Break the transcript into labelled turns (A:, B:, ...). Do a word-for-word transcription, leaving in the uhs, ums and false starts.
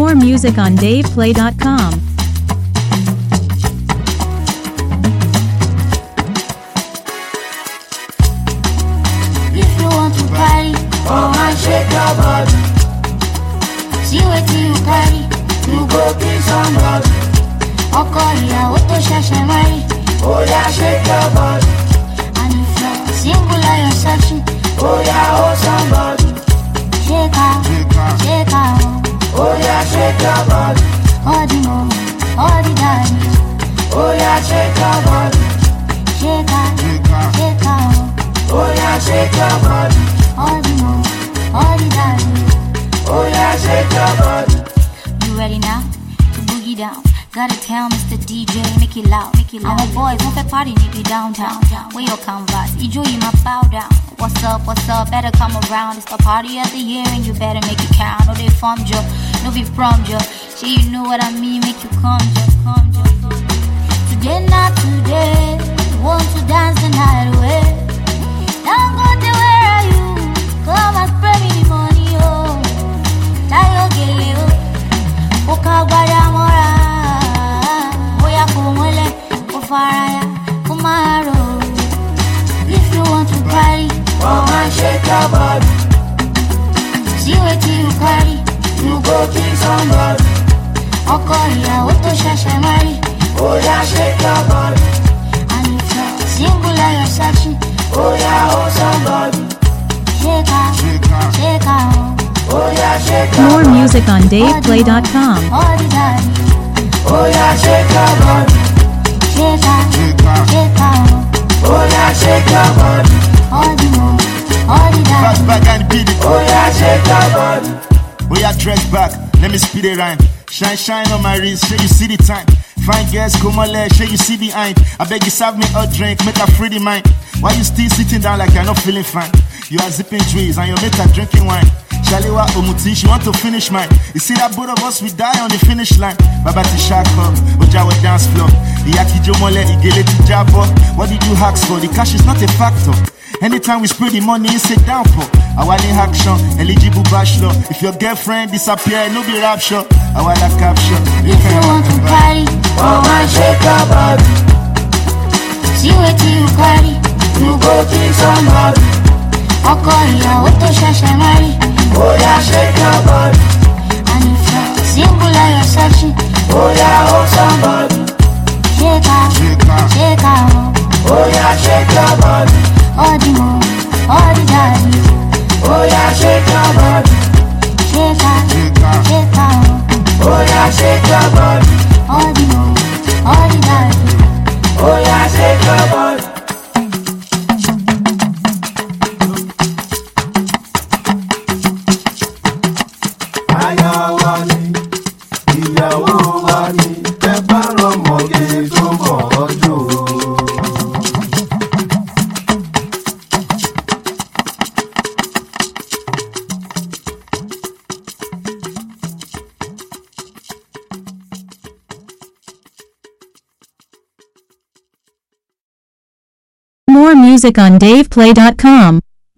A: More music on dave play dot com.
B: If you want to party, come and shake your body. See what you carry, you go kill somebody. Ọkọ ìyàwó tó ṣẹ̀ṣẹ̀ marry, oh yeah, shake your body. And if you're single or you're searching, oh yeah, hold somebody. Shake out, shake out, oh yeah, shake your body. All the moment, all the time, oh yeah, shake your body. Shake out, shake out, oh yeah, shake your body. All the moment, all the time, oh yeah, shake your body. You ready now to boogie down? Gotta tell Mister D J, make it loud, make it loud. Our boys won't fit party, need be downtown. Where your canvas, enjoy you my bow down. What's up, what's up, better come around. It's the party of the year and you better make it count. No, they formed you, no, be from you. Sure, you know what I mean, make you come, just come, just come. Today, not today, want to dance the night away. Don't go to where are you, come and spray me the money, oh. Tayo gele, oh. Oka gbada mora. Faraya, Kumaro. If you want to party, come and shake your body. See what you carry, you go kill somebody. Ọkọ ìyàwó tó ṣẹ̀ṣẹ̀ marry, oh yeah, shake your body. And if you're single or you're searching, oh yeah, hold somebody. Shake out, shake out, oh yeah, shake your
A: More
B: body.
A: music on dave play dot com.
B: All the time, oh yeah, shake your body. Shake out, shake out, oh yeah, shake your body. All the more, all the time,
C: back, back and beat it.
B: oh yeah, shake your body.
C: Oh yeah, dress back, let me speed it rhyme. Shine, shine on my wrist, show you see the time. Fine girls, come on, let show you see behind. I beg you, serve me a drink, make her free the mind. Why you still sitting down like you're not feeling fine? You are zipping trees and your mate are drinking wine. Shaliwa Omuti, she want to finish mine. You see that both of us, we die on the finish line. Babati Shaka, Ojawa dance floor. Iyaki Jomole, Igele Tijabo. What did you ask for? The cash is not a factor. Anytime we spray the money, it's a downpour. Awali action, eligible bachelor. If your girlfriend disappear, no be rapture. Awala capture.
B: If you want to party, come and shake your body. See what you carry, you go kill somebody. Ọkọ ìyàwó tó ṣẹ̀ṣẹ̀ marry, oh yeah, shake your body. And if you're single or you're searching, oh yeah, hold somebody. Shake out, shake out, oh yeah, shake your body. All the more, all the time, oh yeah, shake your body. Shake out, shake out, oh yeah, shake your body. All the more, all the time, oh yeah, shake your body.
A: More music on dave play dot com.